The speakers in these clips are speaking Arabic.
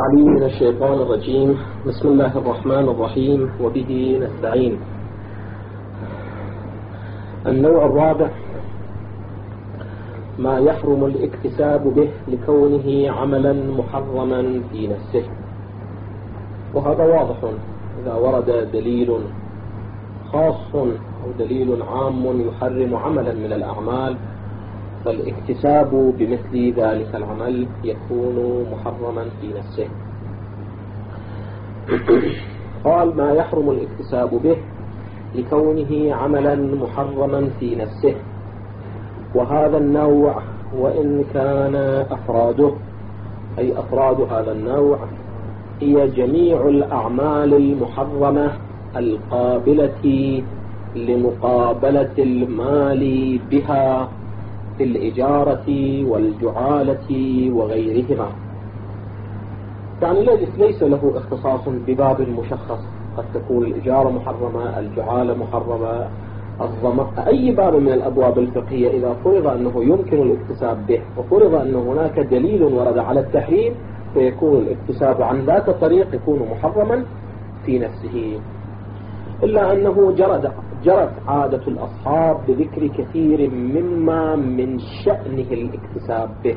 علي من الشيطان الرجيم. بسم الله الرحمن الرحيم وبه نستعين. النوع الرابع ما يحرم الاكتساب به لكونه عملا محرما في نفسه، وهذا واضح إذا ورد دليل خاص أو دليل عام يحرم عملا من الأعمال فالاكتساب بمثل ذلك العمل يكون محرما في نفسه. قال ما يحرم الاكتساب به لكونه عملا محرما في نفسه، وهذا النوع وإن كان أفراده أي أفراد هذا النوع هي جميع الأعمال المحرمة القابلة لمقابلة المال بها في الإجارة والجعالة وغيرهما. يعني ليس له اختصاص بباب مشخص، قد تكون الإجارة محرمة، الجعالة محرمة، أي باب من الأبواب الفقهية إذا فرض أنه يمكن الاكتساب به وفرض أن هناك دليل ورد على التحريم فيكون الاكتساب عن ذات الطريق يكون محرما في نفسه، إلا أنه جرت عادة الأصحاب بذكر كثير مما من شأنه الاكتساب به.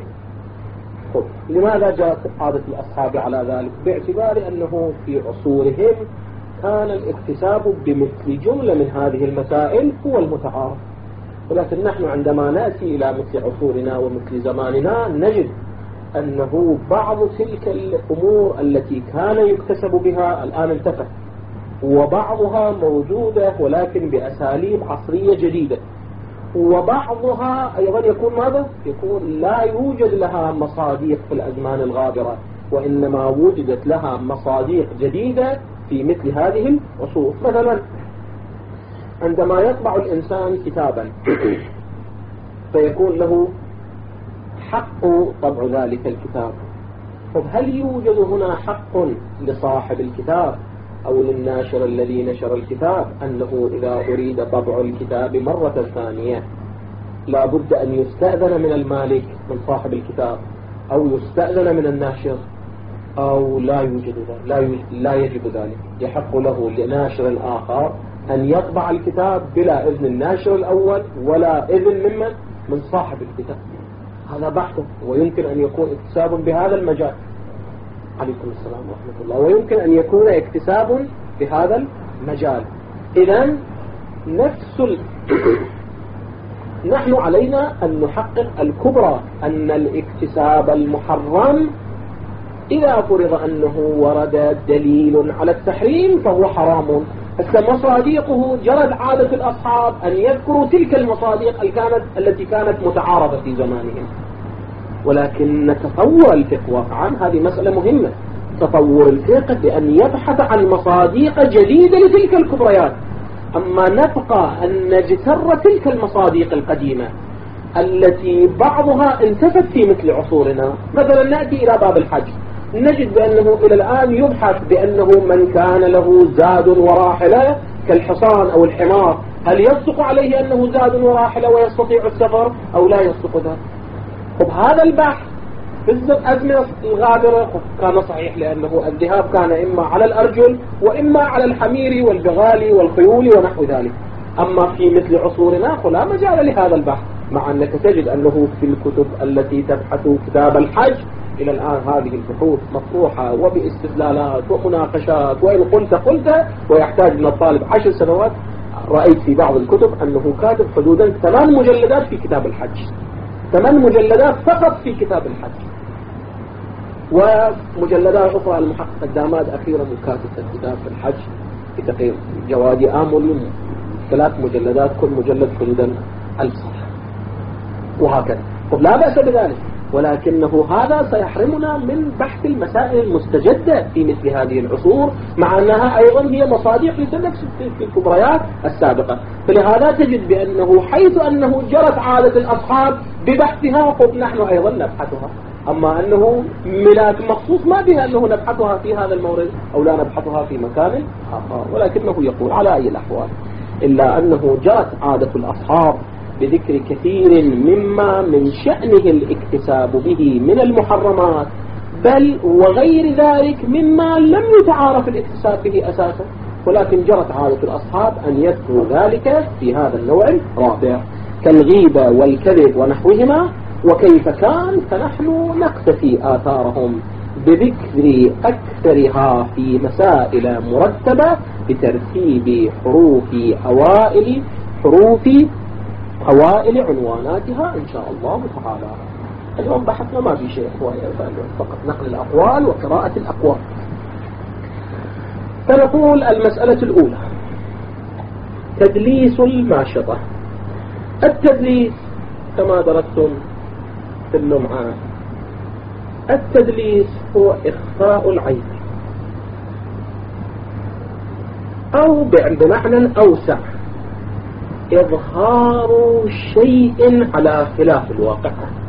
لماذا جرت عادة الأصحاب على ذلك؟ باعتبار أنه في عصورهم كان الاكتساب بمثل جملة من هذه المسائل هو المتعارف، ولكن نحن عندما نأتي إلى مثل عصورنا ومثل زماننا نجد أنه بعض تلك الأمور التي كان يكتسب بها الآن انتفت، وبعضها موجودة ولكن بأساليب عصرية جديدة، وبعضها أيضا يكون ماذا؟ يكون لا يوجد لها مصاديق في الأزمان الغابرة، وإنما وجدت لها مصاديق جديدة في مثل هذه العصور. مثلا عندما يطبع الإنسان كتابا فيكون له حق طبع ذلك الكتاب، هل يوجد هنا حق لصاحب الكتاب أو للناشر الذي نشر الكتاب أنه إذا أريد طبع الكتاب مرة ثانية لا بد أن يستأذن من المالك من صاحب الكتاب أو يستأذن من الناشر، أو لا يوجد ذلك، لا يجب ذلك، يحق له لناشر آخر أن يطبع الكتاب بلا إذن الناشر الأول ولا إذن من صاحب الكتاب. هذا بحث، ويمكن أن يكون اكتساب بهذا المجال. عليكم السلام ورحمة الله. ويمكن أن يكون اكتساب بهذا المجال. إذن نحن علينا أن نحقق الكبرى أن الاكتساب المحرم إذا فرض أنه ورد دليل على التحريم فهو حرام. مصاديقه جرت عادة الأصحاب أن يذكروا تلك المصاديق التي كانت متعارضة في زمانهم، ولكن نتطور الفقه واقعا، هذه مسألة مهمة، تطور الفقه بأن يبحث عن مصاديق جديدة لتلك الكبريات. أما نبقى أن نجتر تلك المصاديق القديمة التي بعضها انتفت في مثل عصورنا. مثلا نأتي إلى باب الحج نجد بأنه إلى الآن يبحث بأنه من كان له زاد وراحلة كالحصان أو الحمار هل يصدق عليه أنه زاد وراحلة ويستطيع السفر أو لا يصدق ذلك؟ هذا البحث في الأزمنة الغابرة كان صحيح، لأنه الذهاب كان إما على الأرجل وإما على الحمير والبغال والخيول ونحو ذلك. أما في مثل عصورنا فلا مجال لهذا البحث، مع أنك تجد أنه في الكتب التي تبحث كتاب الحج إلى الآن هذه البحوث مطروحة وباستدلالات ومناقشات، وإن قلت ويحتاج من الطالب 10 سنوات. رأيت في بعض الكتب أنه كاتب حدودا 8 مجلدات في كتاب الحج، 8 مجلدات فقط في كتاب الحج، ومجلدات أخرى المحقق الداماد أخيرا كاتب الكتاب في الحج في تقرير جوادي آمل 3 مجلدات، كل مجلد حدودا 1000 صفحة وهكذا. لا بأس بذلك، ولكنه هذا سيحرمنا من بحث المسائل المستجدة في مثل هذه العصور، مع أنها أيضا هي مصاديق لنفس في الكبريات السابقة. فلهذا تجد بأنه حيث أنه جرت عادة الأصحاب ببحثها نحن أيضا نبحثها. أما أنه ملاك مخصوص ما بها أنه نبحثها في هذا المورد أو لا نبحثها في مكان آخر، ولكنه يقول على أي الأحوال إلا أنه جرت عادة الأصحاب بذكر كثير مما من شأنه الاكتساب به من المحرمات بل وغير ذلك مما لم يتعارف الاكتساب به أساسا، ولكن جرت عادة الأصحاب أن يذكروا ذلك في هذا النوع الرابع كالغيبة والكذب ونحوهما. وكيف كان؟ فنحن نقتفي آثارهم بذكر أكثرها في مسائل مرتبة بترتيب حروف أوائل عنواناتها إن شاء الله تعالى. اليوم بحثنا ما في شيء فقط نقل الأقوال وقراءة الأقوال. فنقول المسألة الأولى تدليس الماشطة. التدليس كما درستم في اللمعة، التدليس هو إخفاء العيب، أو بمعنى أوسع إظهار شيء على خلاف الواقع.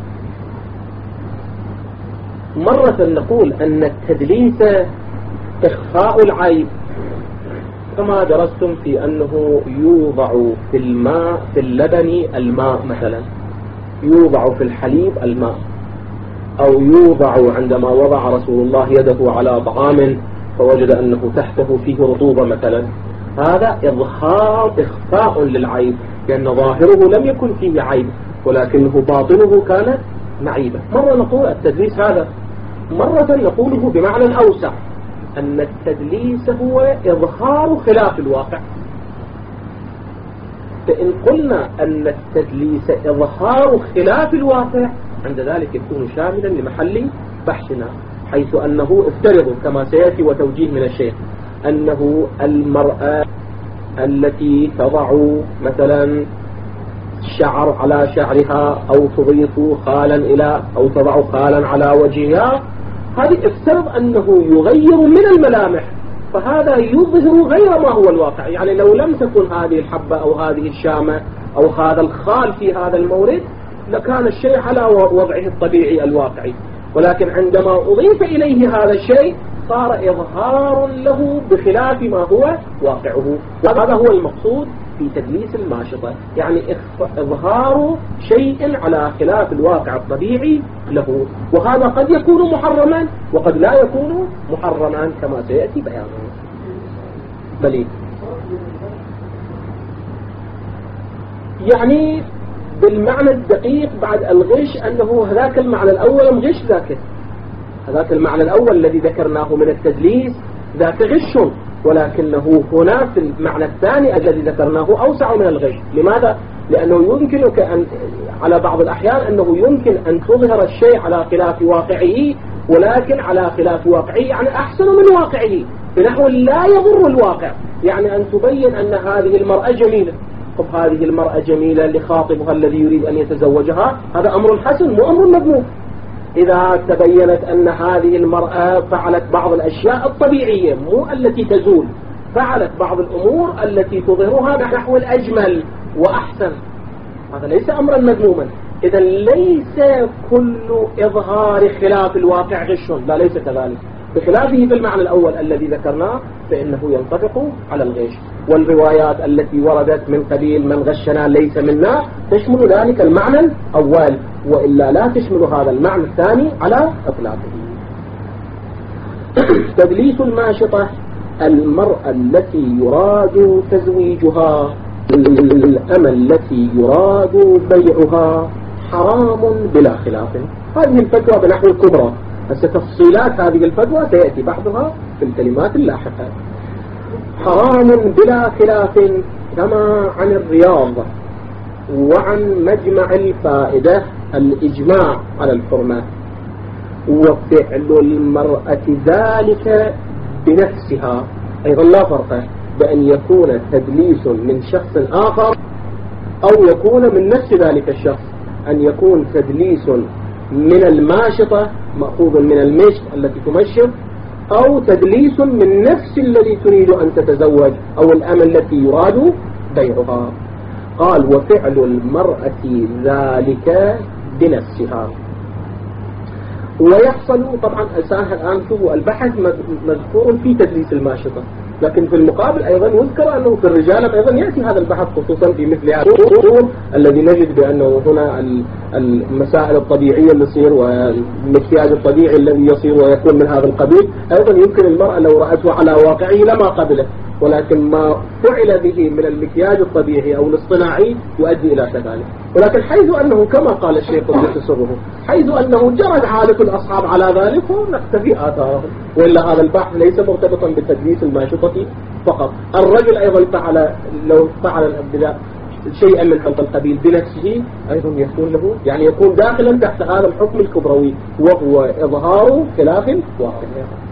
مرة نقول أن التدليس إخفاء العيب كما درستم في أنه يوضع في الماء في اللبن الماء مثلا، يوضع في الحليب الماء، أو يوضع عندما وضع رسول الله يده على طعام فوجد أنه تحته فيه رطوبة مثلا، هذا إخفاء للعيب، لأن ظاهره لم يكن فيه عيب ولكنه باطنه كان معيبا. مرة نقول التدليس هذا، مرة نقوله بمعنى أوسع أن التدليس هو إظهار خلاف الواقع. فإن قلنا أن التدليس إظهار خلاف الواقع عند ذلك يكون شاملا لمحل بحثنا، حيث أنه افترض كما سيأتي وتوجيه من الشيخ أنه المرأة التي تضع مثلا شعر على شعرها أو تضيف خالا أو تضع خالا على وجهها، هذه افترض أنه يغير من الملامح، فهذا يظهر غير ما هو الواقع. يعني لو لم تكن هذه الحبة أو هذه الشامة أو هذا الخال في هذا المورد لكان الشيء على وضعه الطبيعي الواقعي، ولكن عندما أضيف إليه هذا الشيء صار إظهار له بخلاف ما هو واقعه. وهذا هو المقصود في تدليس الماشطة، يعني إظهار شيء على خلاف الواقع الطبيعي له، وهذا قد يكون محرما وقد لا يكون محرما كما سيأتي بيانه. بلي يعني بالمعنى الدقيق بعد الغش أنه هذاك المعنى الأول غش، هذاك المعنى الأول الذي ذكرناه من التدليس ذاك غش، ولكنه هنا في المعنى الثاني الذي ذكرناه أوسع من الغش. لماذا؟ لأنه يمكنك أن على بعض الأحيان أنه يمكن أن تظهر الشيء على خلاف واقعه، ولكن على خلاف واقعه يعني أحسن من واقعه بنحو لا يضر الواقع. يعني أن تبين أن هذه المرأة جميلة، طب هذه المرأة جميلة لخاطبها الذي يريد أن يتزوجها، هذا أمر حسن مو أمر مذموم. إذا تبينت أن هذه المرأة فعلت بعض الأشياء الطبيعية مو التي تزول، فعلت بعض الأمور التي تظهرها نحو الأجمل وأحسن، هذا ليس أمرا مذموما. إذا ليس كل إظهار خلاف الواقع غش، لا ليس كذلك، بخلافه في المعنى الأول الذي ذكرناه فإنه ينطبق على الغش. والروايات التي وردت من قبيل من غشنا ليس منا تشمل ذلك المعنى الأول، وإلا لا تشمل هذا المعنى الثاني على إطلاقه. تدليس الماشطة المرأة التي يراد تزويجها، الأمة التي يراد بيعها حرام بلا خلاف. هذه الفتوى بنحو الكبرى، بس تفصيلات هذه الفتوى سيأتي بعضها في الكلمات اللاحقة. حرام بلا خلاف كما عن الرياض وعن مجمع الفائدة الإجماع على الحرمة. وفعل المرأة ذلك بنفسها أيضا لا فرق بأن يكون تدليس من شخص آخر أو يكون من نفس ذلك الشخص، أن يكون تدليس من الماشطة مأخوذ من المشط التي تمشط، أو تدليس من نفس الذي تريد أن تتزوج أو الأمة التي يراد بيعها. قال وفعل المرأة ذلك بنفسها. ويحصل طبعا الآن شوفوا البحث مذكور في تدليس الماشطة، لكن في المقابل أيضا يذكر أنه في الرجال أيضا يأتي هذا البحث خصوصا في مثل هذا الأمور الذي نجد بأنه هنا المسائل الطبيعية اللي تصير والمكياج الطبيعي الذي يصير ويكون من هذا القبيل أيضا يمكن المرأة لو رأته على واقعه لما قبله، ولكن ما فعل به من المكياج الطبيعي أو الاصطناعي يؤدي إلى كذلك. ولكن حيث أنه كما قال الشيخ قدس سره حيث أنه جرت عادة الأصحاب على ذلك نقتفي آثارهم، وإلا هذا البحث ليس مرتبطا بتدليس الماشطة فقط. الرجل أيضا لو فعل الابتلاء شيئا من هذا القبيل بنفسه أيضا يكون له يعني يكون داخلا تحت هذا الحكم الكبروي وهو إظهار خلاف واقع.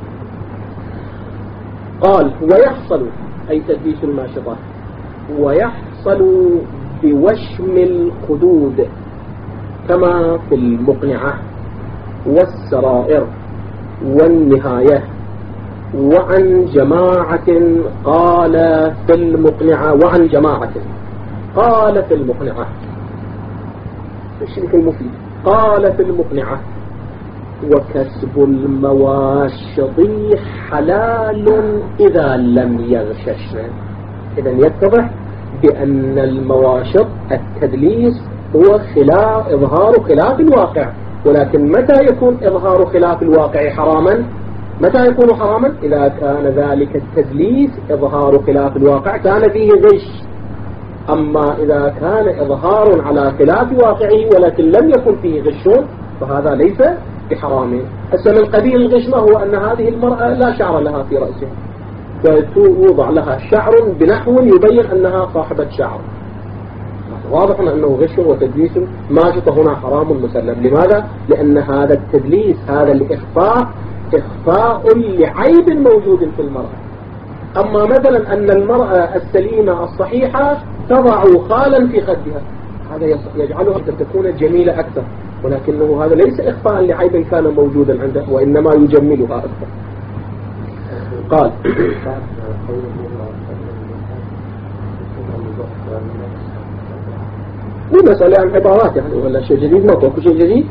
قال ويحصل أي تدليس الماشطة ويحصل بوشم الخدود كما في المقنعة والسرائر والنهاية وعن جماعة قال في المقنعة وعن جماعة قال في المقنعة الشريك المفيد قال في المقنعة وكسب المواشط حلال إذا لم يغششنا. إذا يتضح بأن المواشط التدليس هو إظهار خلاف الواقع، ولكن متى يكون إظهار خلاف الواقع حراما؟ متى يكون حراما؟ إذا كان ذلك التدليس إظهار خلاف الواقع كان فيه غش. أما إذا كان إظهار على خلاف واقعه ولكن لم يكن فيه غش فهذا ليس بحرام. هسه من قبيل الغش ما هو أن هذه المرأة لا شعر لها في رأسها فيوضع لها شعر بنحو يبين أنها صاحبة شعر، واضح أنه غش وتدليس ماشطة هنا حرام مسلم. لماذا؟ لأن هذا التدليس هذا الإخفاء إخفاء لعيب موجود في المرأة. أما مثلا أن المرأة السليمة الصحيحة تضع خالا في خدها هذا يجعلها تكون جميلة أكثر، ولكنه هذا ليس إخفاء لعيب كان موجودا عنده وإنما يجملها أكثر. قال مو مسألة عن عبارات يعني ولا شيء جديد، ما توقف شيء جديد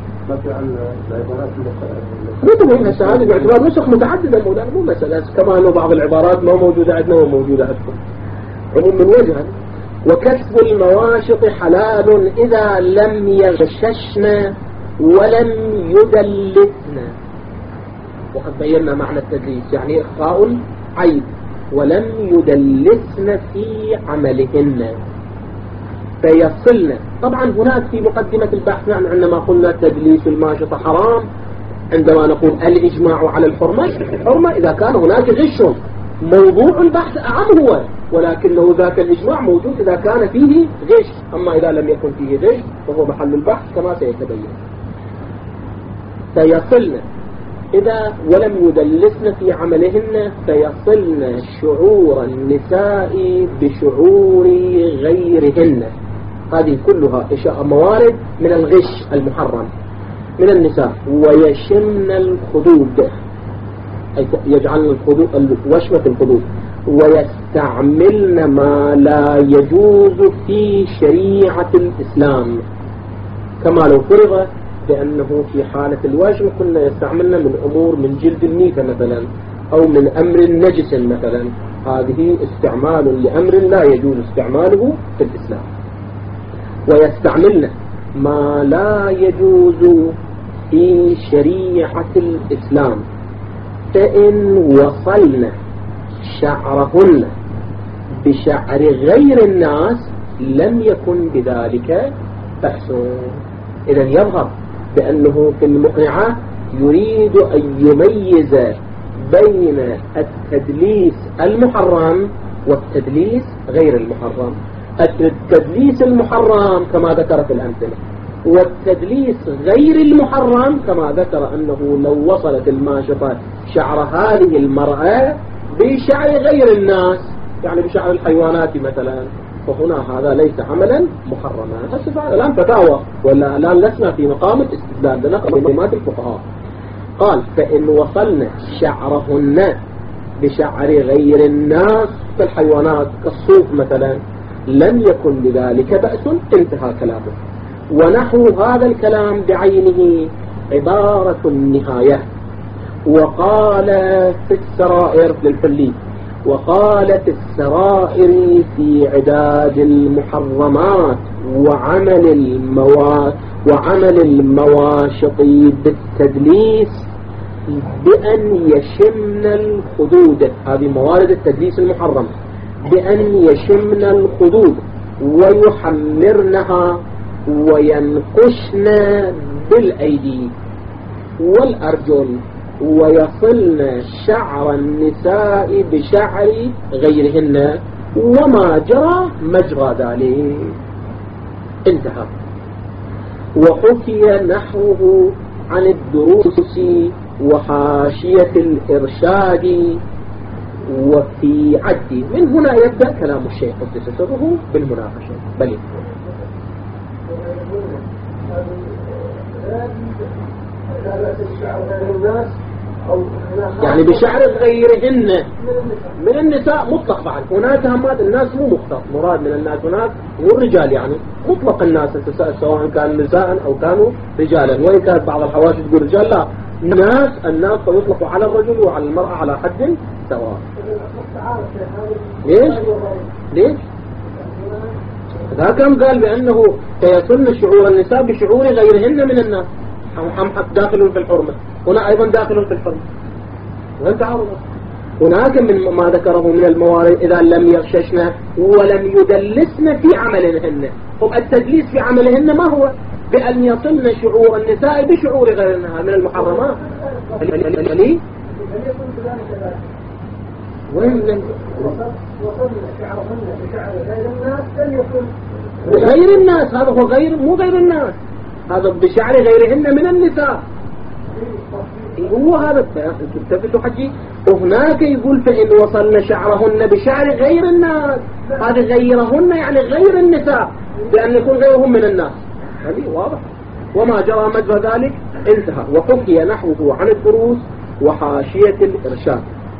مو هسه هذه باعتبار نسخ متعددة مو مسألة كما أنه بعض العبارات ما موجودة عندنا وموجودة عندكم عموم من وجهة. وكسب المواشط حلال إذا لم يغششن ولم يدلسن. وقد بينا معنى التدليس يعني إخفاء عيب ولم يدلسن في عملهن فيصلن. طبعا هناك في مقدمة البحث عندما قلنا تدليس الماشطة حرام عندما نقول الإجماع على الحرمة إذا كان هناك غش موضوع البحث أعم هو، ولكنه ذاك الإجماع موجود إذا كان فيه غش. أما إذا لم يكن فيه غش فهو محل البحث كما سيتبين. فيصلن إذا ولم يدلسن في عملهن فيصلن شعور النساء بشعور غيرهن. هذه كلها إشاء موارد من الغش المحرم من النساء. ويشن الخدود أي يجعلن الخدود وشمة الخدود ويستعملن ما لا يجوز في شريعة الإسلام كما لو فرض بأنه في حالة الوشم كنا يستعملنا من أمور من جلد الميتة مثلا أو من أمر نجس مثلا. هذه استعمال لأمر لا يجوز استعماله في الإسلام. ويستعملن ما لا يجوز في شريعة الإسلام فإن وصلن شعرهن بشعر غير الناس لم يكن بذلك بأس. إذن يظهر بأنه في المقنعة يريد أن يميز بين التدليس المحرم والتدليس غير المحرم. التدليس المحرم كما ذكر في الأمثلة، والتدليس غير المحرم كما ذكر أنه لو وصلت الماشطة شعر هذه المرأة بشعر غير الناس يعني بشعر الحيوانات مثلا فهنا هذا ليس عملا محرما. بس الآن فتاوى ولا الآن لسنا في مقام الاستدلال لنقل كلمات الفقهاء. قال فإن وصلنا شعرهن بشعر غير الناس كالحيوانات كالصوف مثلا لم يكن بذلك بأس. انتهى كلامه. ونحو هذا الكلام بعينه عبارة النهاية. وقال في السرائر للحلي وقالت السرائر في عداد المحرمات وعمل المواشط بالتدليس بأن يشمن الخدود، هذه موارد التدليس المحرم، بأن يشمن الخدود ويحمرنها وينقشن بالأيدي والأرجل ويصلن شعر النساء بشعر غيرهن وما جرى مجرى ذلك. انتهى. وحكي نحوه عن الدروس وحاشية الإرشاد وفي عد. من هنا يبدأ كلام الشيخ قدس سره بالمناقشة. بل يعني بشعر غيرهن من النساء مطلق. بعد هناك همات الناس مو مختص، مراد من الناس هناك مو الرجال، يعني مطلق الناس سواء كان نساء أو كانوا رجالا، وإن كانت بعض الحواشي تقول رجال، لا، الناس يطلق على الرجل وعلى المرأة على حد سواء. ليش؟ هذا كم قال بأنه سيصلن شعور النساء بشعور غيرهن من الناس، هم داخلون في الحرمة، هنا أيضا داخلون في الحرمة، وين تعارض؟ هناك من ما ذكره من الموارد إذا لم يغششن ولم يدلسن في عملهن. هم التدليس في عملهن ما هو؟ بأن يصلن شعور النساء بشعور غيرهن من المحرمات. ليه؟ وين غير الناس؟ هذا هو مو غير الناس، هذا بشعر غيرهن من النساء. هو هذا تثبتوا حجي. وهناك يقول فإن وصلن شعرهن بشعر غير الناس، هذا غيرهن يعني غير النساء، بأن يكون غيرهم من الناس. هذه واضح. وما جرى مجرى ذلك انتهى. وحكي نحوه عن الدروس وحاشية الإرشاد.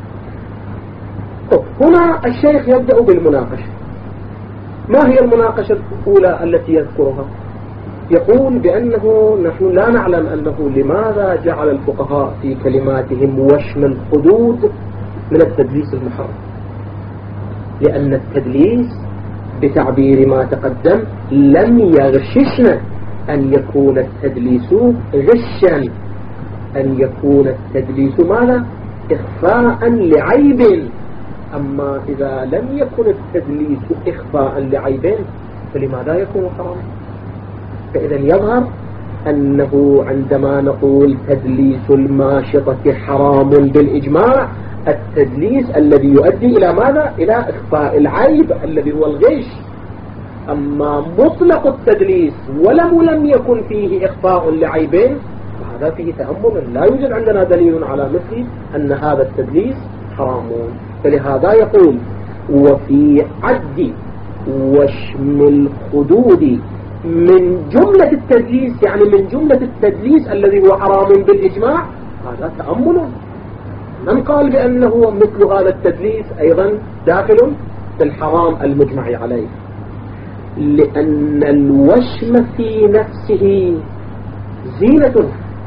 هنا الشيخ يبدأ بالمناقشة. ما هي المناقشة الأولى التي يذكرها؟ يقول بأنه نحن لا نعلم أنه لماذا جعل الفقهاء في كلماتهم وشم الخدود من التدليس المحرم، لأن التدليس بتعبير ما تقدم لم يغششنا أن يكون التدليس غشا، أن يكون التدليس ماذا؟ إخفاء لعيب. أما إذا لم يكن التدليس إخفاء لعيب فلماذا يكون حراما؟ فإذا يظهر أنه عندما نقول تدليس الماشطة حرام بالإجماع، التدليس الذي يؤدي إلى ماذا؟ إلى إخفاء العيب الذي هو الغش. أما مطلق التدليس لم يكن فيه إخفاء لعيبين فهذا فيه تأمل، لا يوجد عندنا دليل على مثل أن هذا التدليس حرام. فلهذا يقول وفي عد وشم الخدود من جملة التدليس، يعني من جملة التدليس الذي هو حرام بالإجماع. هذا تأمل. من قال بأنه مثل هذا التدليس أيضا داخل في الحرام المجمع عليه؟ لأن الوشم في نفسه زينة.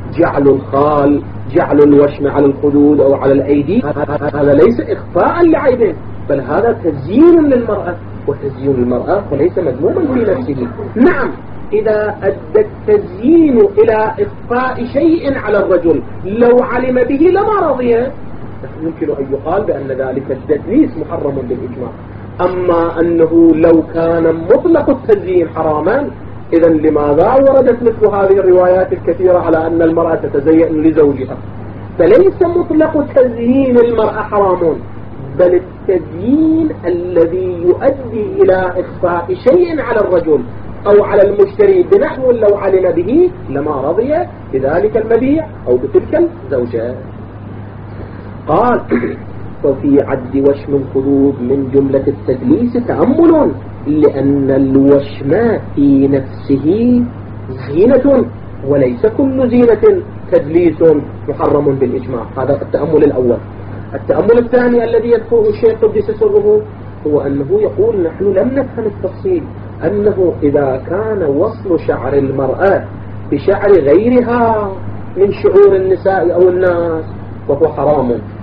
جعل الوشم على الخدود أو على الأيدي هذا ليس إخفاء لعيبه، بل هذا تزيين للمرأة، وتزيين المرأة فليس مذموما في نفسه. نعم، إذا أدى التزيين إلى إخفاء شيء على الرجل لو علم به لما رضي، يمكن أن يقال بأن ذلك التدليس محرم بالإجماع. أما أنه لو كان مطلق التزيين حراما، إذا لماذا وردت مثل هذه الروايات الكثيرة على أن المرأة تتزين لزوجها؟ فليس مطلق تزيين المرأة حرام، بل التزيين الذي يؤدي إلى إخفاء شيء على الرجل أو على المشتري بنحو لو علم به لما رضي بذلك المبيع أو بتلك الزوجة. قال وفي عد وشم الخدود من جملة التدليس تأمل، لأن الوشم في نفسه زينة، وليس كل زينة تدليس محرم بالإجماع. هذا التأمل الأول. التأمل الثاني الذي يذكره الشيخ قدس سره هو أنه يقول نحن لم نفهم التفصيل، أنه إذا كان وصل شعر المرأة بشعر غيرها من شعور النساء أو الناس فهو حرام،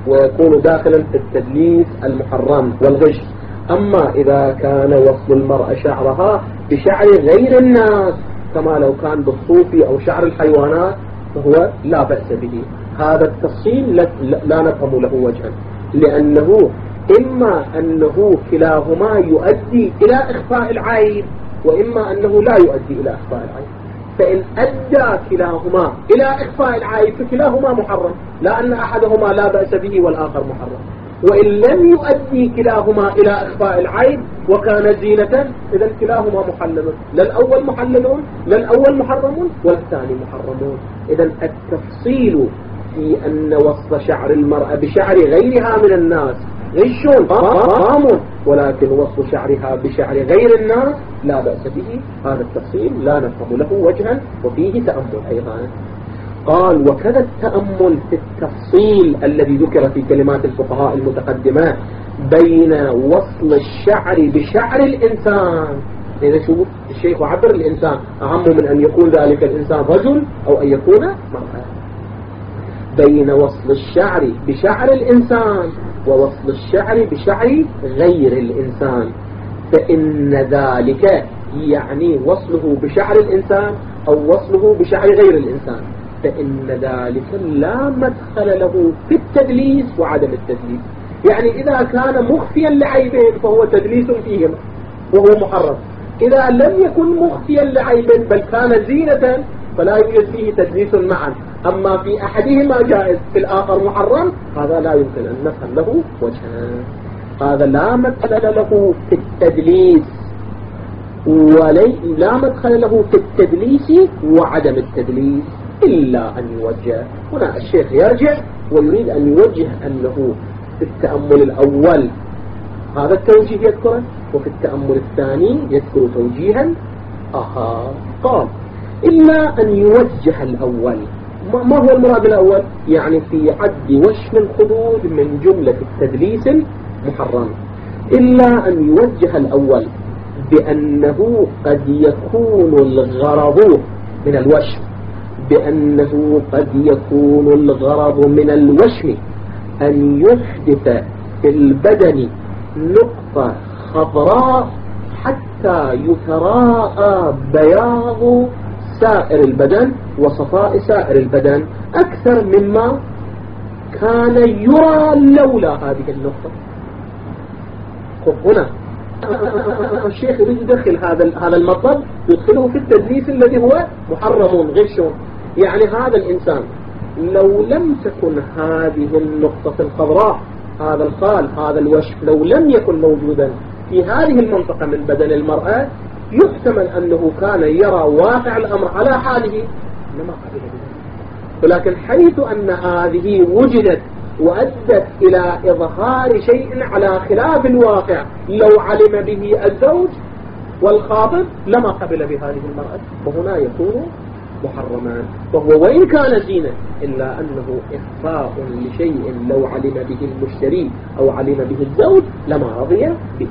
ويكون داخلا في التدليس المحرم والغش. أما إذا كان وصل المرأة شعرها بشعر غير الناس كما لو كان بالصوفي أو شعر الحيوانات فهو لا بأس به. هذا التفصيل لا نفهم له وجها، لأنه إما أنه كلاهما يؤدي إلى إخفاء العيب، وإما أنه لا يؤدي إلى إخفاء العيب. فإن أدى كلاهما إلى إخفاء العيب فكلاهما محرم، لا أن أحدهما لا بأس به والآخر محرم. وإن لم يؤدي كلاهما إلى إخفاء العيب وكان زينة إذا كلاهما محلل، لا الأول محللون لا الأول محرمون والثاني محرمون. إذا التفصيل في أن وصف شعر المرأة بشعر غيرها من الناس غش حرام، ولكن وصف شعرها بشعر غير الناس لا بأس به. هذا التفصيل لا نفهم له وجها وفيه تأمل أيضا. قال وكذا التأمل في التفصيل الذي ذكر في كلمات الفقهاء المتقدمة بين وصل الشعر بشعر الإنسان. إذا شوف الشيخ عبر الإنسان أهم من أن يكون ذلك الإنسان رجل أو أن يكون مرأة. بين وصل الشعر بشعر الإنسان ووصل الشعر بشعر غير الإنسان، فإن ذلك يعني وصله بشعر الإنسان أو وصله بشعر غير الإنسان، فإن ذلك لا مدخل له في التدليس وعدم التدليس. يعني إذا كان مخفيا لعيبين فهو تدليس فيهما وهو محرم، إذا لم يكن مخفيا لعيب بل كان زينة فلا يوجد فيه تدليس معا. أما في أحدهما جائز في الآخر محرم هذا لا يمكن أن نفهم له وجها. هذا لا مدخل له في التدليس لا مدخل له في التدليس وعدم التدليس إلا أن يوجه. هنا الشيخ يرجع ويريد أن يوجه أنه في التأمل الأول هذا التوجيه يذكره، وفي التأمل الثاني يذكر توجيها آخر. قال إلا أن يوجه الأول. ما هو المراد الأول؟ يعني في عد وشم الخدود من جملة التدليس المحرم. إلا أن يوجه الأول بأنه قد يكون الغرض من الوشم، بأنه قد يكون الغرض من الوشم أن يحدث في البدن نقطة خضراء حتى يتراءى بياض سائر البدن وصفاء سائر البدن أكثر مما كان يرى لولا هذه النقطة. هنا الشيخ يريد يدخل هذا المطلب يدخله في التدليس الذي هو محرم غش. يعني هذا الإنسان لو لم تكن هذه النقطة الخضراء هذا الخال هذا الوشم لو لم يكن موجودا في هذه المنطقة من بدن المرأة يحتمل أنه كان يرى واقع الأمر على حاله لما قبل بذلك. ولكن حيث أن هذه وجدت وأدت إلى إظهار شيء على خلاف الواقع لو علم به الزوج والخاطب لما قبل بهذه المرأة، وهنا يكون محرمان. وهو وإن كان زينة إلا أنه إخفاء لشيء لو علم به المشتري أو علم به الزوج لما رضي به.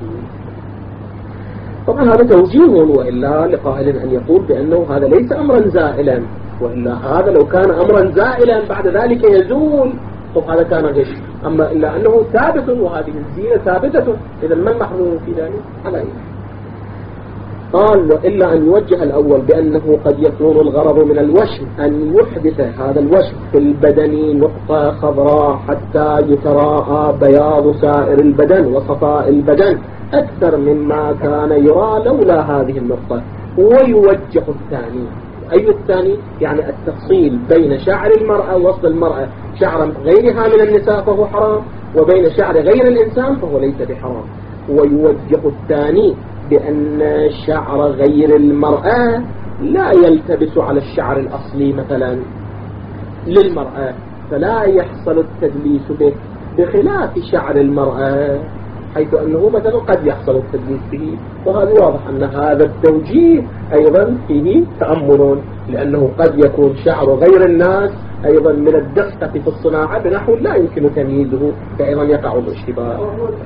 طبعا هذا توجيه، وإلا لقائل أن يقول بأنه هذا ليس أمرا زائلا، وإلا هذا لو كان أمرا زائلا بعد ذلك يزول طب هذا كان غش. أما إلا أنه ثابت وهذه الزينة ثابتة، إذا ما المحظور في ذلك على أي. قال وإلا أن يوجه الأول بأنه قد يكون الغرض من الوشم أن يحدث هذا الوشم في البدن نقطة خضراء حتى يتراءى بياض سائر البدن وصفاء البدن أكثر مما كان يرى لولا هذه النقطة. ويوجه الثاني. أي الثاني؟ يعني التفصيل بين شعر المرأة ووصل المرأة شعر غيرها من النساء فهو حرام، وبين شعر غير الإنسان فهو ليس بحرام. ويوجه الثاني بأن شعر غير المرأة لا يلتبس على الشعر الأصلي مثلا للمرأة فلا يحصل التدليس به، بخلاف شعر المرأة حيث أنه مثلا قد يحصل التدليس به. وهذا واضح أن هذا التوجيه أيضا فيه تأمل، لأنه قد يكون شعر غير الناس أيضا من الدقة في الصناعة بنحو لا يمكن تمييزه، فأيضا يقع الاشتباه.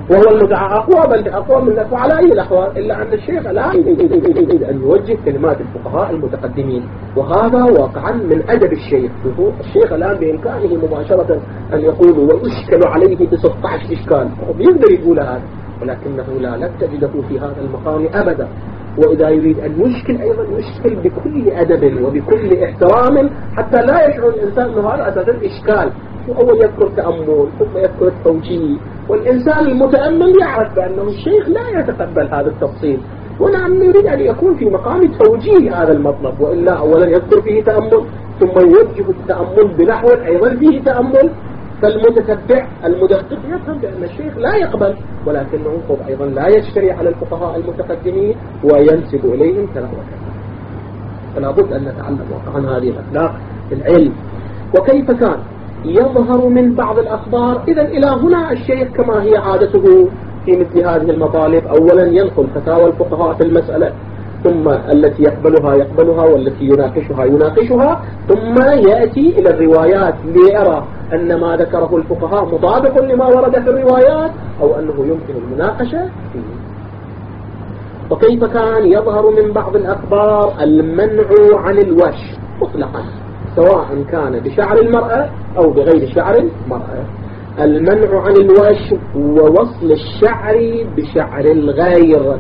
وهو المدعى أقوى، بل أقوى من الأقوى على أي الأحوال، إلا أن الشيخ لا يريد أن يوجه كلمات الفقهاء المتقدمين، وهذا واقعا من أدب الشيخ. الشيخ الآن بإمكانه مباشرة أن يقول ويشكل عليه ب16 إشكال، يقدر يقول هذا، ولكنه لا تجده في هذا المقام أبدا. وإذا يريد أن يشكل أيضا يشكل بكل أدب وبكل احترام، حتى لا يشعر الإنسان أنه هذا أساسا إشكال. أول يذكر تأمل ثم يذكر التوجيه، والإنسان المتأمل يعرف بأنه الشيخ لا يتقبل هذا التفصيل، ونعم يريد أن يكون في مقام توجيه هذا المطلب، وإلا أولا يذكر فيه تأمل ثم يوجه التأمل بنحو أيضا فيه تأمل، فالمتتبع المدقق يفهم بأن الشيخ لا يقبل، ولكنه أيضا لا يشتري على الفقهاء المتقدمين وينسب إليهم كذا وكذا. فلا بد أن نتعلم واقعا هذه الأخلاق في العلم. وكيف كان يظهر من بعض الأخبار. إذا إلى هنا الشيخ كما هي عادته في مثل هذه المطالب أولا ينقل فتاوى الفقهاء في المسألة، ثم التي يقبلها والتي يناقشها، ثم يأتي إلى الروايات ليرى أن ما ذكره الفقهاء مطابق لما ورد في الروايات أو أنه يمكن المناقشة فيه. وكيف كان يظهر من بعض الأخبار المنع عن الوش مطلقا، سواء كان بشعر المرأة أو بغير شعر المرأة. المنع عن الوش ووصل الشعر بشعر الغير.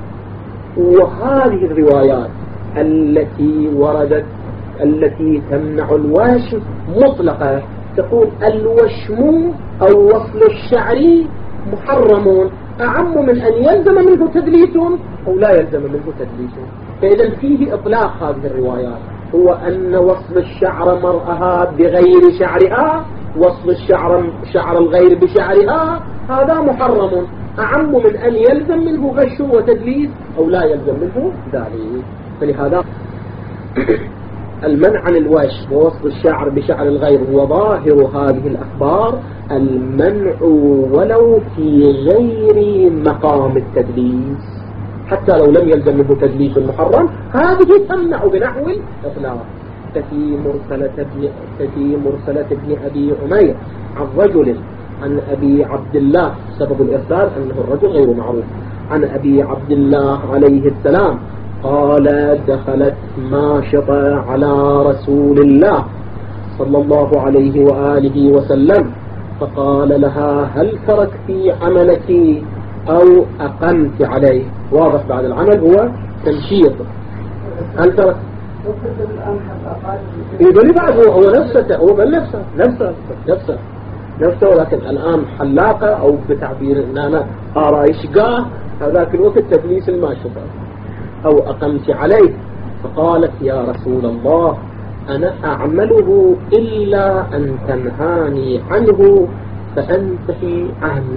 وهذه الروايات التي وردت التي تمنع الوشم مطلقة تقول الوشم أو وصل الشعر محرم، أعم من أن يلزم منه تدليس أو لا يلزم منه تدليس. فإذا فيه إطلاق هذه الروايات هو أن وصل الشعر مرأها بغير شعرها، وصل شعر الغير بشعرها، هذا محرم، أعم من أن يلزم منه غش وتدليس أو لا يلزم منه ذلك. فلهذا المنع عن الوش ووصل الشعر بشعر الغير هو ظاهر هذه الأخبار المنع ولو في غير مقام التدليس، حتى لو لم يلزم منه تدليس محرم، هذه تمنع بنحو الإطلاق. ففي مرسلة ابن أبي عمير عن رجل عن أبي عبد الله، سبب الإرسال أنه الرجل غير معروف، عن أبي عبد الله عليه السلام قال دخلت ماشطة على رسول الله صلى الله عليه وآله وسلم فقال لها هل تركت عملك أو أقمت عليه. واضح بعد العمل هو تمشيط. هل ترك يقول لي بعد هو نفسه، هو بل نفسه، ولكن الآن حلاقة أو بتعبير أن أنا آرايشقاه هذاك الوقت تدليس الماشطة. أو أقمت عليه فقالت يا رسول الله أنا أعمله إلا أن تنهاني عنه فأنتهي عنه.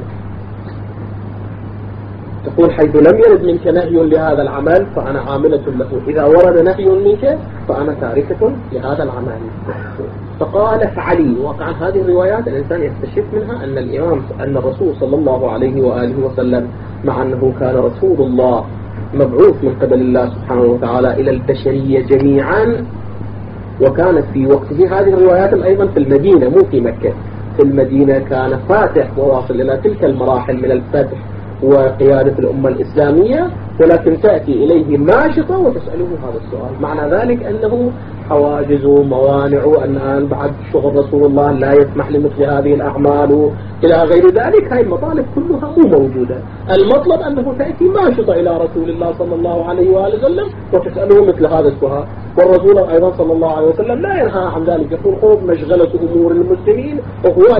تقول حيث لم يرد منك نهي لهذا العمل فأنا عاملة له، إذا ورد نهي منك فأنا تاركة لهذا العمل. فقال فعلي. وقع هذه الروايات الإنسان يستشف منها أن الرسول صلى الله عليه وآله وسلم مع أنه كان رسول الله مبعوث من قبل الله سبحانه وتعالى إلى البشرية جميعا، وكانت في وقته هذه الروايات أيضا في المدينة مو في مكة، في المدينة كان فاتح وواصل إلى تلك المراحل من الفتح وقيادة الأمة الإسلامية، ولكن تأتي إليه ماشطة وتسأله هذا السؤال. معنى ذلك أنه حواجز وموانع، أن بعد شغل رسول الله لا يسمح لمثل هذه الأعمال إلى غير ذلك. هاي المطالب كلها مو موجودة. المطلب أنه تأتي ماشطة إلى رسول الله صلى الله عليه وآله وسلم وتسأله مثل هذا السؤال. والرسول أيضا صلى الله عليه وسلم لا ينهى عن ذلك، يقول خذ مشغلة أمور المسلمين وهو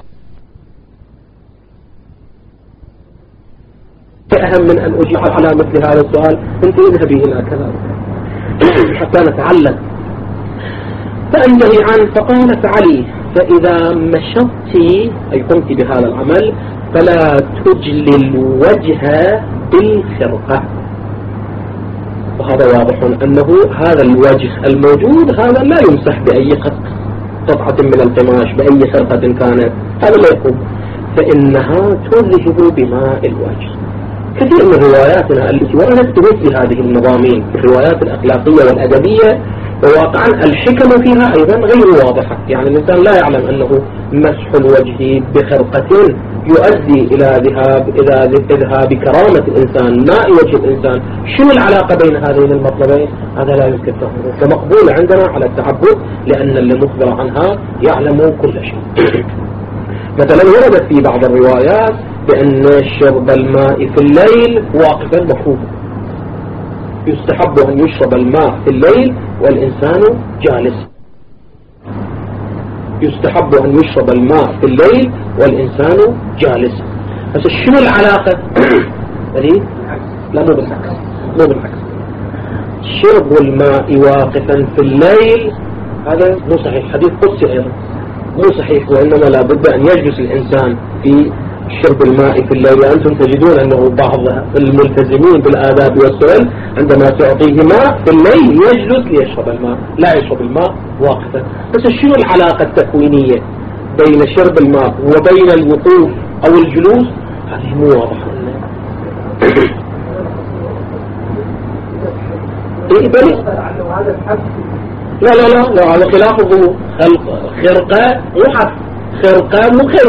أهم من أن أجيب على مثل هذا السؤال. أنت اذهبي إلى كذا حتى نتعلم. فأنتهي عنه. فقالت علي فإذا مشطت أي قمت بهذا العمل فلا تجلي الوجه بالخرقة. وهذا واضح أنه هذا الوجه الموجود هذا لا يمسح بأي قطعة من القماش بأي خرقة كانت، هذا لا يقوم، فإنها تذهب بماء الوجه. كثير من رواياتنا التي وردت بمثل هذه المضامين في الروايات الأخلاقية والأدبية، وواقعا الحكم فيها أيضا غير واضحة. يعني الإنسان لا يعلم أنه مسح الوجه بخرقة يؤدي إلى ذهاب كرامة الإنسان، ماء وجه الإنسان. شنو العلاقة بين هذين المطلبين؟ هذا لا يمكن تفهمه، فمقبول عندنا على التعبد، لأن اللي مخبر عنها يعلم كل شيء. مثلا وردت في بعض الروايات بأن شرب الماء في الليل واقفا مفروض، يستحب أن يشرب الماء في الليل والإنسان جالس. يستحب أن يشرب الماء في الليل والإنسان جالس. بس شنو العلاقة؟ لا مو بالعكس. شرب الماء واقفا في الليل هذا مو صحيح، حديث قدسي أيضا مو صحيح، وإنما لا بد أن يجلس الإنسان في شرب الماء في الليل. وأنتم تجدون أنه بعض الملتزمين بالآداب والسؤال عندما تعطيه ماء في الليل يجلس ليشرب الماء، لا يشرب الماء واقفا. بس شنو العلاقة التكوينية بين شرب الماء وبين الوقوف أو الجلوس؟ هذه مو واضحة. لا هذا خلاف الظهور. خرقة مو حف، خرقة مو خيط.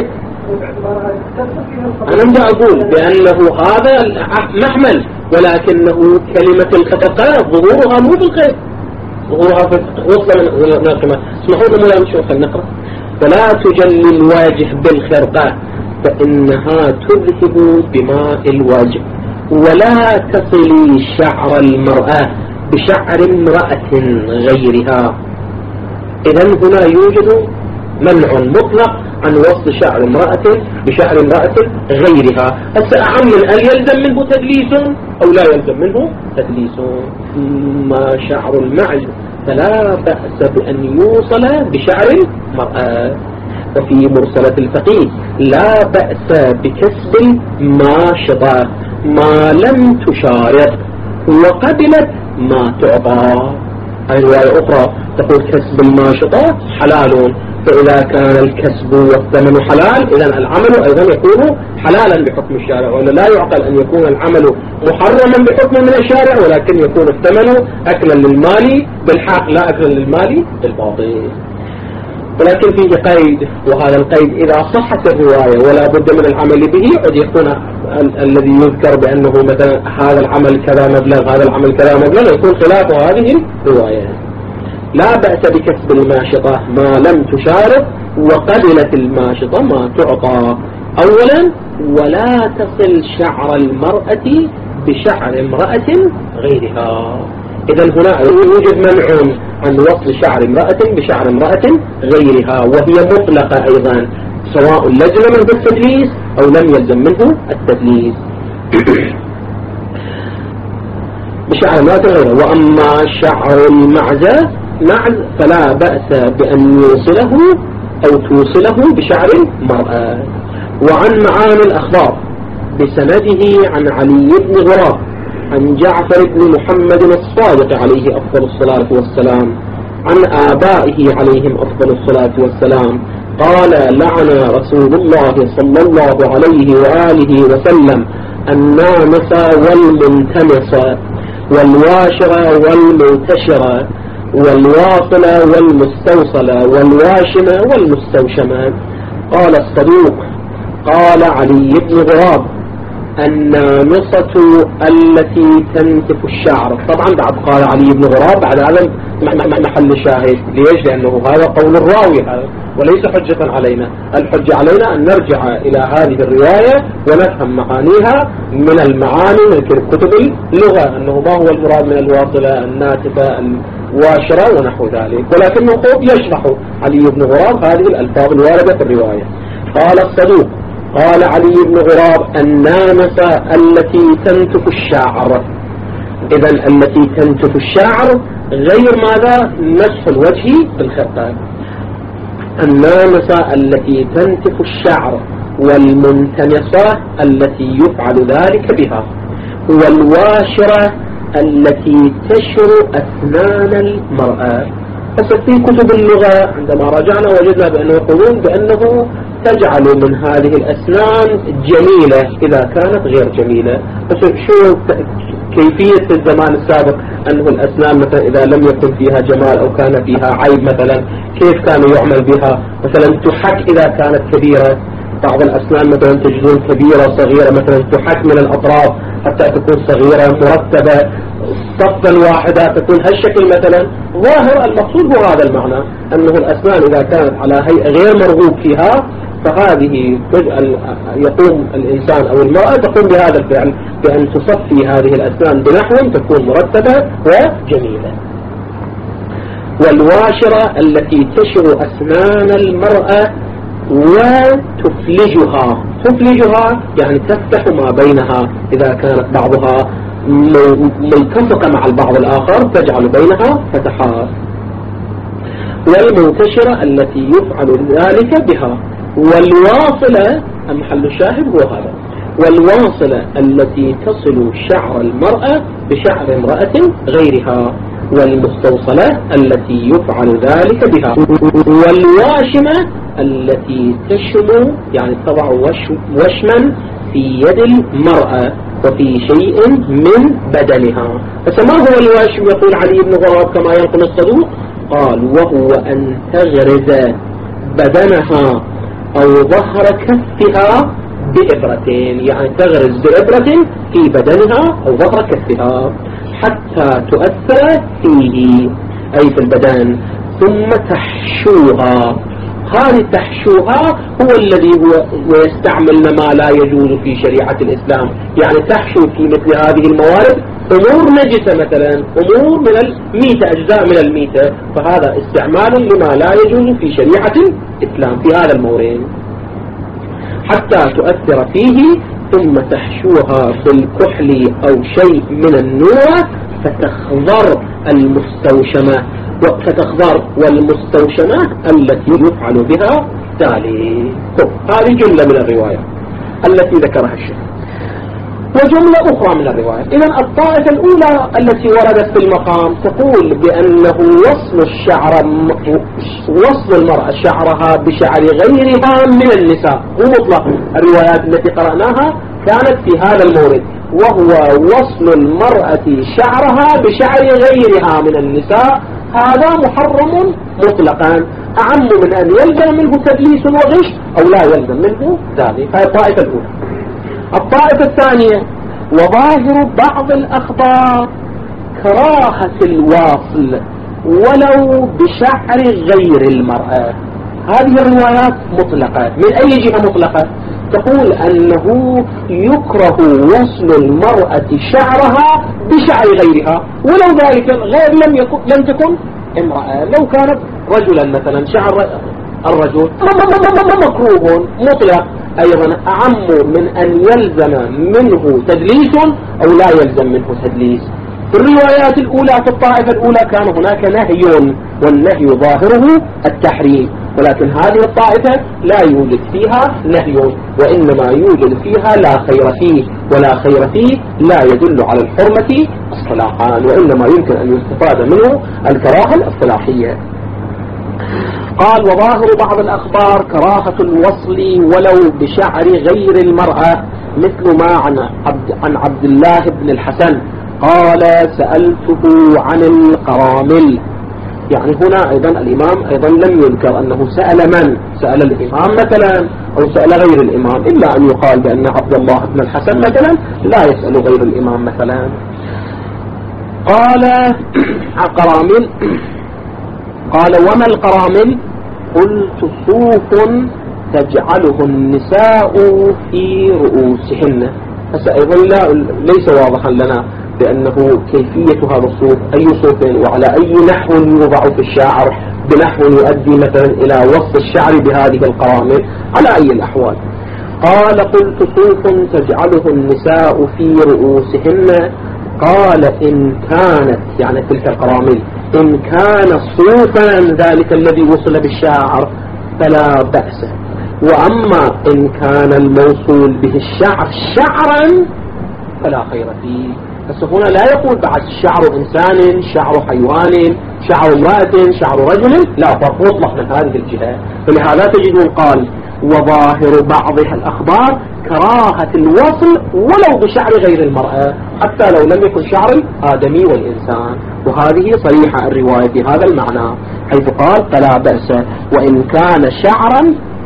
أنا بدي أقول بأنه هذا محمل، ولكنه كلمة الخرقة ظهورها مو بالخيط، ظهورها في وصلة من القمة. اسمحوا لنا لا نشوف نقرأ. فلا تجلي الواجه بالخرقة فإنها تذهب بماء الواجه، ولا تصلي شعر المرأة بشعر امرأة غيرها. إذن هنا يوجد منع مطلق عن وصل شعر امرأة بشعر امرأة غيرها. هسه أعم من أن يلزم منه تدليس أو لا يلزم منه تدليس. ما شعر المعز فلا بأس بأن يوصل بشعر المرأة. وفي مرسلة الفقيه لا بأس بكسب ماشطة ما لم تشارط وقبلت ما تعطى. هذه رواية أخرى تقول كسب الماشطة حلال، فإذا كان الكسب والثمن حلال إذن العمل أيضا يكون حلالا بحكم الشارع. ولا لا يعقل أن يكون العمل محرما بحكم من الشارع ولكن يكون الثمن أكلا للمال بالحق لا أكلا للمال بالباطل. ولكن فيه قيد، وهذا القيد إذا صحت الرواية ولا بد من العمل به قد يكون الذي يذكر بأنه مثلا هذا العمل كذا مبلغ هذا العمل كذا مبلغ يكون خلاف هذه الرواية. لا بأس بكسب الماشطة ما لم تشارط وقبلت الماشطة ما تعطى. أولا ولا تصل شعر المرأة بشعر امرأة غيرها. إذن هنا يوجد منع عن وصل شعر امرأة بشعر امرأة غيرها، وهي مطلقة أيضا سواء لزم منه التدليس أو لم يلزم منه التدليس. بشعر امرأة غيرها. وأما شعر المعزة فلا بأس بأن يوصله أو توصله بشعر المرأة. وعن معاني الأخبار بسنده عن علي بن غراب عن جعفر بن محمد الصادق عليه أفضل الصلاة والسلام عن آبائه عليهم أفضل الصلاة والسلام قال: لعن رسول الله صلى الله عليه وآله وسلم النامص والمنتمص والواشر والمنتشر والواصل والمستوصل والواشم والمستوشم. قال الصدوق قال علي بن غراب: النامصة التي تنتف الشعر. طبعا بعد قال علي بن غراب بعد هذا محل الشاهد. ليش؟ لأنه هذا قول الراوي هذا وليس حجة علينا. الحجة علينا أن نرجع إلى هذه الرواية ونفهم معانيها من المعاني من كتب اللغة، أنه ما هو المراد من الواصلة الناتفة الواشرة ونحو ذلك. ولكنه يشرح علي بن غراب هذه الألفاظ الواردة في الرواية. قال الصدوق قال علي بن غراب: النامصة التي تنتف الشعر. إذن التي تنتف الشعر غير ماذا؟ مسح الوجه بالخرقة. النامصة التي تنتف الشعر، والمنتمصة التي يفعل ذلك بها، والواشرة التي تشر أسنان المرأة. بس في كتب اللغة عندما رجعنا وجدنا بأنه يقولون بأنه تجعل من هذه الأسنان جميلة إذا كانت غير جميلة. بس شو كيفية الزمان السابق أنه الأسنان مثلا إذا لم يكن فيها جمال أو كان فيها عيب مثلا كيف كانوا يعمل بها؟ مثلا تحك إذا كانت كبيرة بعض الأسنان مثلا تجدون كبيرة صغيرة مثلا تحك من الأطراف حتى تكون صغيرة مرتبة صفا واحدة تكون هالشكل مثلا. ظاهر المقصود هو هذا المعنى، أنه الأسنان إذا كانت على هيئة غير مرغوب فيها فهذه يقوم الإنسان أو المرأة تقوم بهذا الفعل بأن تصفي هذه الأسنان بنحو تكون مرتبة وجميلة. والواشرة التي تشر أسنان المرأة وتفلجها، تفلجها يعني تفتح ما بينها إذا كانت بعضها ملتصقة مع البعض الآخر تجعل بينها فتحات. والمنتشرة التي يفعل ذلك بها. والواصلة محل الشاهد هو هذا، والواصلة التي تصل شعر المرأة بشعر امرأة غيرها. والمستوصلة التي يفعل ذلك بها. والواشمة التي تشم يعني تضع وشما في يد المرأة وفي شيء من بدنها. فما هو الواشم؟ يقول علي بن غراب كما ينقل الصدوق قال وهو أن تغرز بدنها أو ظهر كفها بإبرتين، يعني تغرز بإبرة في بدنها أو ظهر كفها حتى تؤثر فيه أي في البدن ثم تحشوها. هذه تحشوها هو الذي ويستعمل ما لا يجوز في شريعة الإسلام، يعني تحشو في مثل هذه الموارد أمور نجسة مثلا أمور من الميتة أجزاء من الميتة، فهذا استعمال لما لا يجوز في شريعة الإسلام في هذا المورد حتى تؤثر فيه ثم تحشوها بالكحل أو شيء من النور فتخضر المستوشمة والمستوشمة التي يفعل بها ذلك. هذه جملة من الرواية التي ذكرها الشيخ، وجملة أخرى من الرواية. إذن الطائفة الأولى التي وردت في المقام تقول بأنه وصل المرأة شعرها بشعر غيرها من النساء هو مطلق. الروايات التي قرأناها كانت في هذا المورد، وهو وصل المرأة شعرها بشعر غيرها من النساء، هذا محرم مطلقا أعم من أن يلزم منه تدليس وغش أو لا يلزم منه ذلك. هذه الطائفة الأولى. الطائفة الثانية وظاهر بعض الأخبار كراهة الواصل ولو بشعر غير المرأة. هذه الروايات مطلقة. من أي جهة مطلقة؟ تقول أنه يكره وصل المرأة شعرها بشعر غيرها ولو ذلك غير لم تكن امرأة. لو كانت رجلا مثلا شعر الرجل مكروه مطلق أيضا أعم من أن يلزم منه تدليس أو لا يلزم منه تدليس. في الروايات الأولى في الطائفة الأولى كان هناك نهي، والنهي ظاهره التحريم، ولكن هذه الطائفة لا يوجد فيها نهي وإنما يوجد فيها لا خير فيه، ولا خير فيه لا يدل على الحرمة اصطلاحا، وإنما يمكن أن يستفاد منه الكراهة الاصطلاحية. قال وظاهر بعض الأخبار كراهة الوصل ولو بشعر غير المرأة مثل ما عن عبد الله بن الحسن قال سألته عن القرامل. يعني هنا أيضا الإمام أيضا لم يذكر أنه سأل من، سأل الإمام مثلا أو سأل غير الإمام، إلا أن يقال بأن عبد الله بن الحسن مثلا لا يسأل غير الإمام مثلا. قال قرامل، قال وما القرامل؟ قلت صوف تجعله النساء في رؤوسهن. هسه أيضا ليس واضحا لنا بأنه كيفية هذا الصوف أي صوف وعلى أي نحو يوضع في الشعر بنحو يؤدي مثلا إلى وصف الشعر بهذه القرامل على أي الأحوال. قال قلت صوف تجعله النساء في رؤوسهن. قال إن كانت يعني تلك القرامل إن كان صوفا ذلك الذي وصل بالشعر فلا بأس، وأما إن كان الموصول به الشعر شعرا فلا خير فيه. بس هنا لا يقول بعد شعر إنسان، شعر حيوان، شعر امرأة، شعر رجل، لا فرق مطلق من هذه الجهة. فلهذا تجدون قال وظاهر بعضها الأخبار كراهة الوصل ولو بشعر غير المرأة حتى لو لم يكن شعر الآدمي والإنسان. وهذه صريحة الرواية في هذا المعنى حيث قال فلا بأس وإن كان شعرا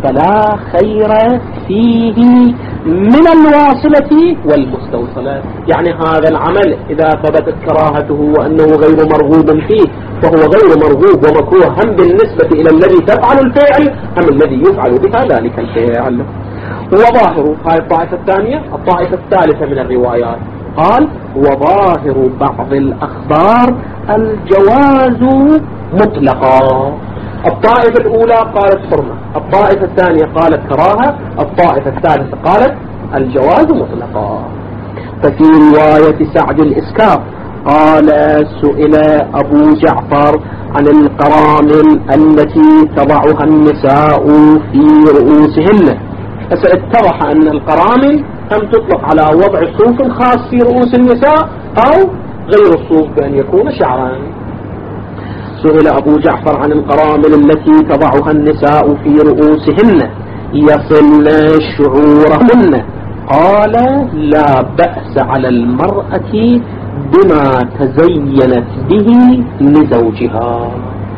فلا خير فيه من الواصلة والمستوصلة. يعني هذا العمل إذا ثبتت كراهته وأنه غير مرغوب فيه فهو غير مرغوب ومكروه هم بالنسبة إلى الذي تفعل الفعل هم الذي يفعل بها ذلك الفعل. وظاهر هاي الطائفة الثانية. الطائفة الثالثة من الروايات قال وظاهر بعض الأخبار الجواز مطلقا. الطائفة الأولى قالت حرمة، الطائفة الثانية قالت كراهة، الطائفة الثالثة قالت الجواز مطلقا. ففي رواية سعد الإسكاف قال سئل أبو جعفر عن القرامل التي تضعها النساء في رؤوسهن، فسأتضح أن القرامل هم تطلق على وضع صوف خاص في رؤوس النساء أو غير الصوف بأن يكون شعرا. سئل أبو جعفر عن القرامل التي تضعها النساء في رؤوسهن يصلن شعورهن، قال لا بأس على المرأة بما تزينت به لزوجها.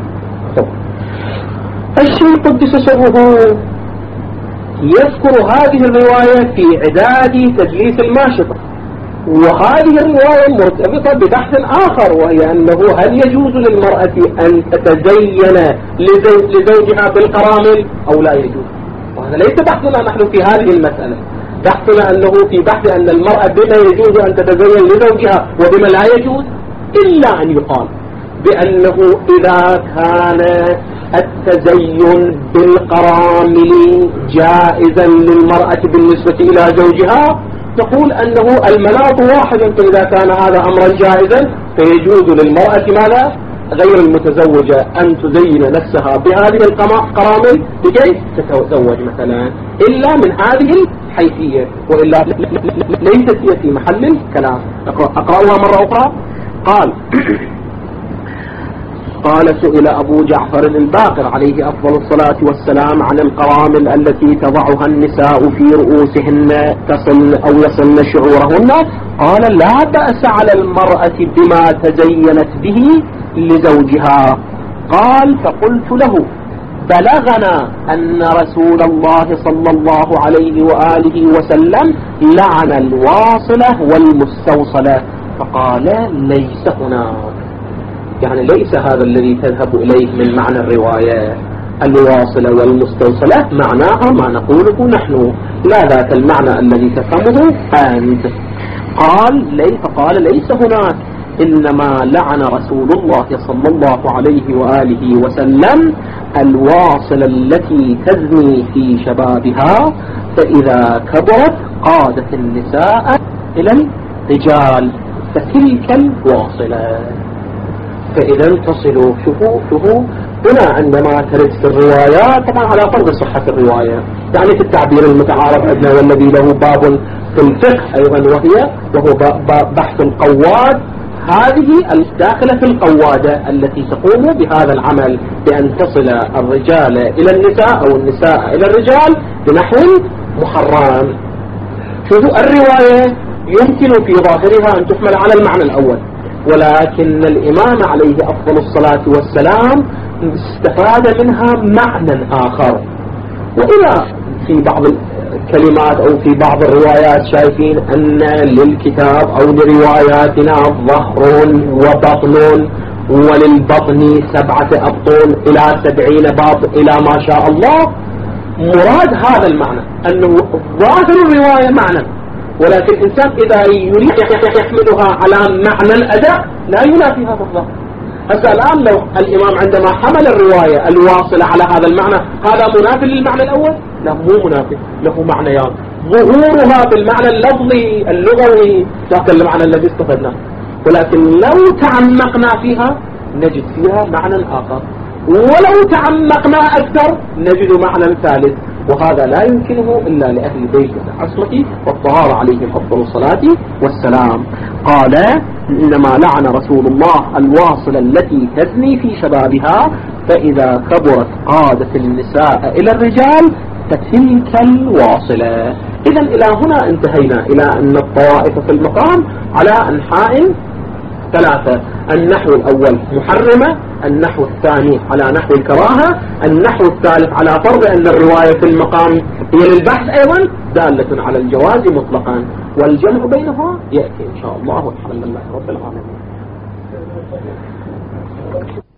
الشيخ قدس سره يذكر هذه الرواية في عداد تجليس الماشطة، وهذه الرواية مرتبطة ببحث آخر وهي أنه هل يجوز للمرأة أن تتزين لزوجها بالقرامل أو لا يجوز. وهذا ليس بحثنا نحن في هذه المسألة، بحثنا أنه في بحث أن المرأة بما يجوز أن تتزين لزوجها وبما لا يجوز، إلا أن يقال بأنه إذا كان التزين بالقرامل جائزا للمرأة بالنسبة إلى زوجها نقول أنه المناط واحد، فإذا كان هذا أمرا جائزا فيجوز للمرأة ماذا غير المتزوجة أن تزين نفسها بهذه القرامل لكي تتزوج مثلا، إلا من هذه الحيثية، وإلا ليست هي في محل الكلام. أقرأها مرة أخرى. قال سئل أبو جعفر الباقر عليه أفضل الصلاة والسلام عن القرامل التي تضعها النساء في رؤوسهن تصل أو يصلن شعورهن، قال لا بأس على المرأة بما تزينت به لزوجها. قال فقلت له بلغنا أن رسول الله صلى الله عليه وآله وسلم لعن الواصلة والمستوصلة، فقال ليس هناك، يعني ليس هذا الذي تذهب إليه من معنى الرواية. الواصلة والمستوصلة معناها ما نقوله نحن، لا ذاك المعنى الذي تفهمه أنت. قال ليس هناك، إنما لعن رسول الله صلى الله عليه وآله وسلم الواصلة التي تزني في شبابها فإذا كبرت قادت النساء إلى الرجال، فتلك الواصلة. فإذا تصلوا شوفوا هنا عندما ترد في الروايات طبعا على فرض صحة الرواية، يعني في التعبير المتعارف عندنا والذي له باب في الفقه أيضا وهو بحث القواد، هذه الداخلة في القوادة التي تقوم بهذا العمل بأن تصل الرجال إلى النساء أو النساء إلى الرجال بنحو محرم. شوفوا الرواية يمكن في ظاهرها أن تحمل على المعنى الأول، ولكن الإمام عليه أفضل الصلاة والسلام استفاد منها معنى آخر. وإذا في بعض الكلمات أو في بعض الروايات شايفين أن للكتاب أو لرواياتنا ظهر وبطن وللبطن 7 أبطن إلى 70 باب إلى ما شاء الله، مراد هذا المعنى أنه ظاهر الرواية معنى، ولكن الإنسان إذا يريد يحملها على معنى الأداء لا ينافي هذا الظاهر. هسه الآن لو الإمام عندما حمل الرواية الواصلة على هذا المعنى هذا منافي للمعنى الأول؟ لا، مو منافي، له معنيان، ظهورها بالمعنى اللفظي اللغوي ذاك المعنى الذي استفدناه، ولكن لو تعمقنا فيها نجد فيها معنى آخر، ولو تعمقنا أكثر نجد معنى ثالث، وهذا لا يمكنه إلا لأهل بيت العصمة والطهارة عليهم أفضل الصلاة والسلام. قال إنما لعن رسول الله الواصل التي تزني في شبابها فإذا كبرت قادت النساء إلى الرجال فتلك الواصلة. إذا إلى هنا انتهينا إلى أن الطوائف في المقام على أنحاء 3. النحو الأول محرمة، النحو الثاني على نحو الكراهة، النحو الثالث على فرض أن الرواية في المقام هي للبحث أيضا دالة على الجواز مطلقا، والجمع بينها يأتي إن شاء الله والحمد لله رب العالمين.